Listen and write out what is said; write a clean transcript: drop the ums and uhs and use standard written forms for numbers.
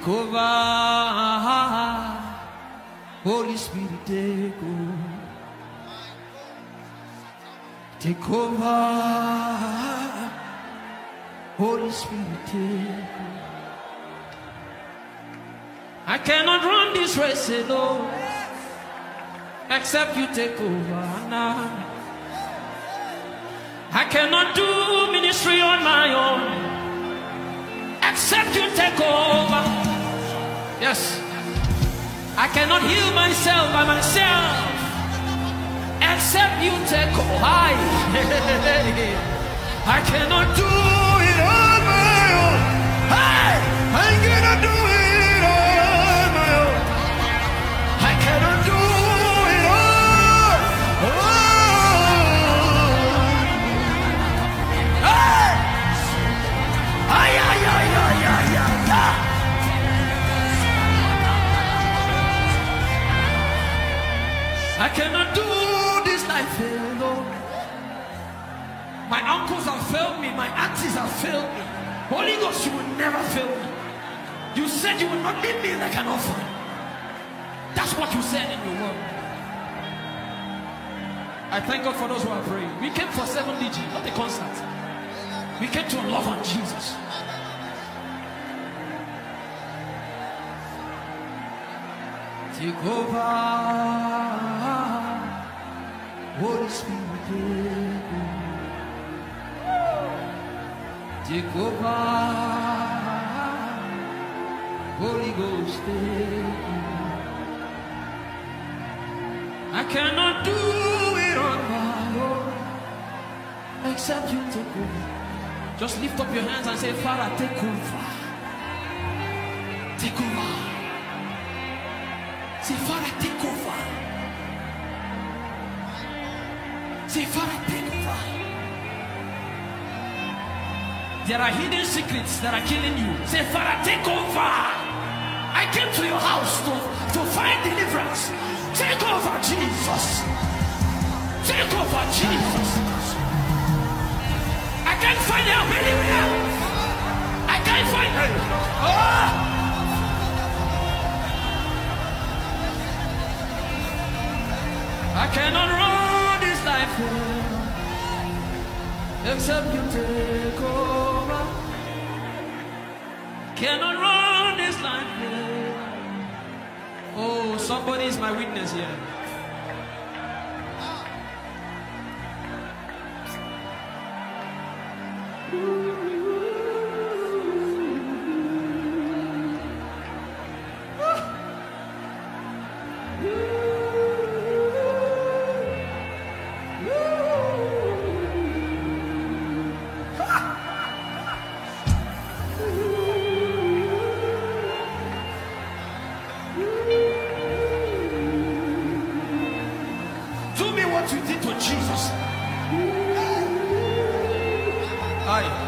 Take over, Holy Spirit, take over. Take over, Holy Spirit, take over. I cannot run this race alone, except you take over now. I cannot do ministry on my own, except you take over. Yes, I cannot heal myself by myself, except you take over. I cannot do it on my own. Hey, I cannot do it on my own. I cannot do it on. Hey, ay, ay, ay, ay, ay, ay. I cannot do this life alone. My uncles have failed me. My aunties have failed me. Holy Ghost, you will never fail me. You said you will not leave me like an orphan. That's what you said in your word. I thank God for those who are praying. We came for 7DG, not a concert. We came to love on Jesus. Take over, Holy Spirit, take over, Holy Ghost, take over. I cannot do it on my own, except you take over. Just lift up your hands and say, Father, take over. Take over. Say, Father, take over. Say, Father, take over. There are hidden secrets that are killing you. Say, Father, take over. I came to your house to find deliverance. Take over, Jesus. Take over, Jesus. I can't find help anywhere. I can't find help. Oh! I cannot run this life except you take over. Cannot run this life. Oh, somebody is my witness here. Do me what you did to Jesus. Aye.